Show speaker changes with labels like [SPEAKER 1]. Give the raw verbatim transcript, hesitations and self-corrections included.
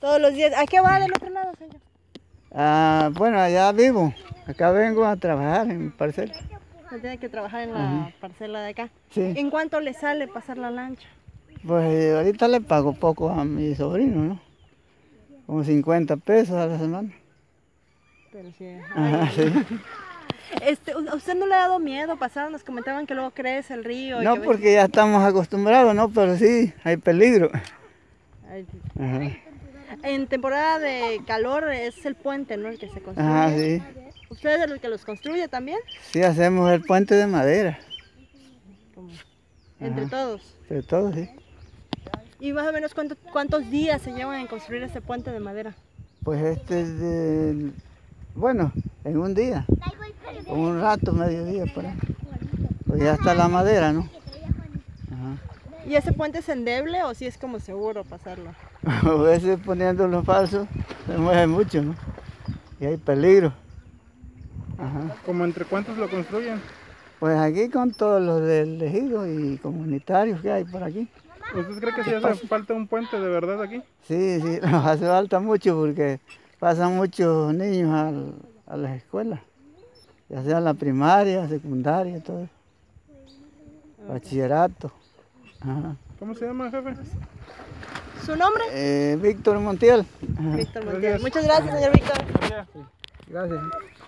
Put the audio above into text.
[SPEAKER 1] Todos los días. ¿A qué va del otro lado, señor?
[SPEAKER 2] Ah, bueno, allá vivo. Acá vengo a trabajar en mi parcela.
[SPEAKER 1] Se tiene que trabajar en la
[SPEAKER 2] Ajá.
[SPEAKER 1] parcela de acá.
[SPEAKER 2] Sí.
[SPEAKER 1] ¿En cuánto le sale pasar la lancha?
[SPEAKER 2] Pues eh, ahorita le pago poco a mi sobrino, ¿no? Como cincuenta pesos a la semana.
[SPEAKER 1] Pero sí.
[SPEAKER 2] Ajá,
[SPEAKER 1] Ay,
[SPEAKER 2] sí.
[SPEAKER 1] Este, ¿a usted no le ha dado miedo pasar? Nos comentaban que luego crece el río. y
[SPEAKER 2] No,
[SPEAKER 1] que ves-
[SPEAKER 2] porque ya estamos acostumbrados, ¿no? Pero sí, hay peligro.
[SPEAKER 1] Ay,
[SPEAKER 2] Ajá.
[SPEAKER 1] en temporada de calor es el puente, ¿no? El que se construye.
[SPEAKER 2] Ajá, sí.
[SPEAKER 1] ¿Usted es el que los construye también?
[SPEAKER 2] Sí, hacemos el puente de madera.
[SPEAKER 1] Como entre
[SPEAKER 2] Ajá.
[SPEAKER 1] todos.
[SPEAKER 2] De todo, sí.
[SPEAKER 1] ¿Y más o menos cuánto- cuántos días se llevan en construir ese puente de madera?
[SPEAKER 2] Pues este es de... Bueno, en un día. Un rato, mediodía por ahí. Pues ya está la madera, ¿no? Ajá.
[SPEAKER 1] ¿Y ese puente es endeble o sí es como seguro pasarlo?
[SPEAKER 2] A veces poniéndolo falso se mueve mucho, ¿no? Y hay peligro. Ajá.
[SPEAKER 3] ¿Como entre cuántos lo construyen?
[SPEAKER 2] Pues aquí con todos los del ejido y comunitarios que hay por aquí.
[SPEAKER 3] ¿Usted cree que sí hace falta un puente de verdad aquí?
[SPEAKER 2] Sí, sí, nos hace falta mucho porque pasan muchos niños al- a las escuelas, ya sea la primaria, secundaria, todo, bachillerato. Ajá.
[SPEAKER 3] ¿Cómo se llama, jefe?
[SPEAKER 1] ¿Su nombre?
[SPEAKER 2] Eh, Víctor Montiel. Ajá.
[SPEAKER 1] Víctor Montiel.
[SPEAKER 3] Gracias.
[SPEAKER 1] Muchas gracias, señor Víctor.
[SPEAKER 3] Gracias.
[SPEAKER 2] Gracias.